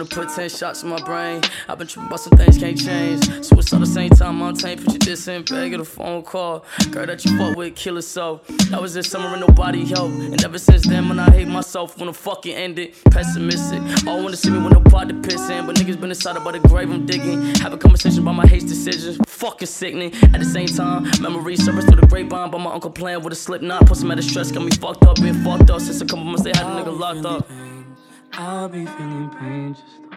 put 10 shots in my brain. I've been tripping about some things can't change. Suicide the same time, I'm tame. Put your diss in bag, get a phone call. Girl that you fuck with, kill her so. That was this summer and nobody helped. And ever since then, man, I hate myself when the fucking ended. Pessimistic, all wanna see me with no pot to piss in. But niggas been inside about the grave I'm digging. Have a conversation about my hate decisions. Fucking sickening. At the same time, memories surface through the grapevine. But my uncle playing with a slip knot. Put some out of stress, got me fucked up, been fucked up since a couple months they had a nigga locked up. I'll be feeling pain just